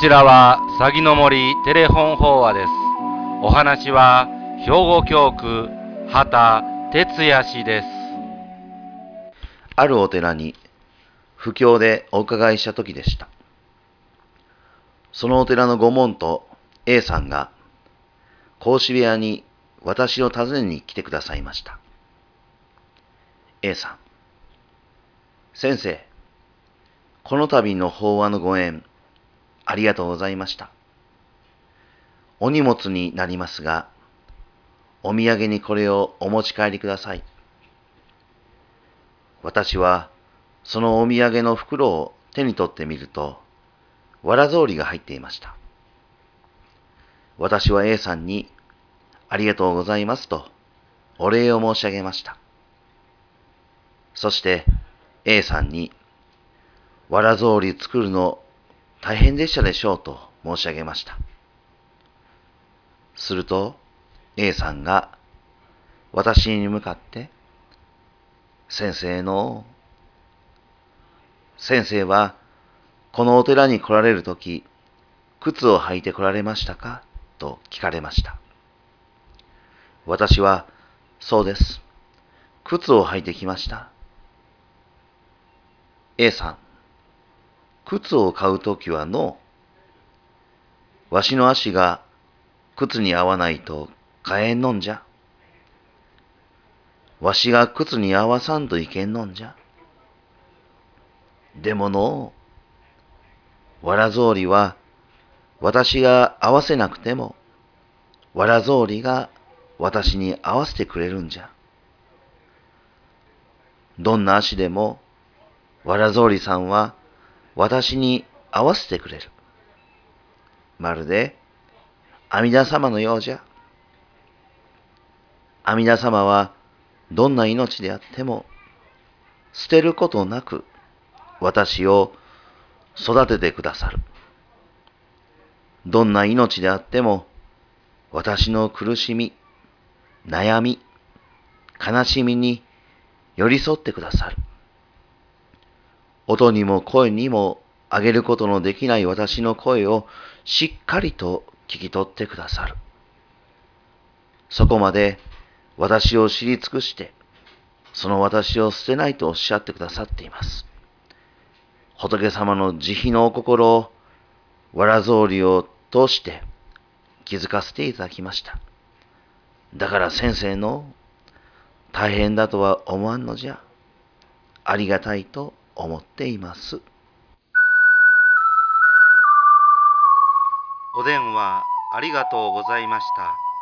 ちらはさぎの森テレフォン法話です。お話は兵庫教区畑哲也氏です。 あるお寺に布教でお伺いした時でした。そのお寺の御門徒 A さんが講師部屋に私を訪ねに来てくださいました。A さん、先生、この度の法話のご縁、ありがとうございました。お荷物になりますが、お土産にこれをお持ち帰りください。私はそのお土産の袋を手に取ってみると、わら草履が入っていました。私は A さんにありがとうございますとお礼を申し上げました。そして A さんにわら草履作るの大変でしたでしょうと申し上げました。すると A さんが私に向かって先生はこのお寺に来られるとき靴を履いて来られましたかと聞かれました。私はそうです。靴を履いてきました。A さん、靴を買うときはわしの足が靴に合わないと買えんのんじゃ。わしが靴に合わさんといけんのんじゃ。でもわら草履は私が合わせなくても、わら草履が私に合わせてくれるんじゃ。どんな足でも、わら草履さんは私に合わせてくれる。まるで阿弥陀様のようじゃ。阿弥陀様はどんな命であっても捨てることなく私を育ててくださる。どんな命であっても私の苦しみ、悩み、悲しみに寄り添ってくださる。音にも声にも上げることのできない私の声をしっかりと聞き取ってくださる。そこまで私を知り尽くして、その私を捨てないとおっしゃってくださっています。仏様の慈悲のお心をわら草履を通して気づかせていただきました。だから先生の大変だとは思わんのじゃ。ありがたいと思っています。 お電話ありがとうございました。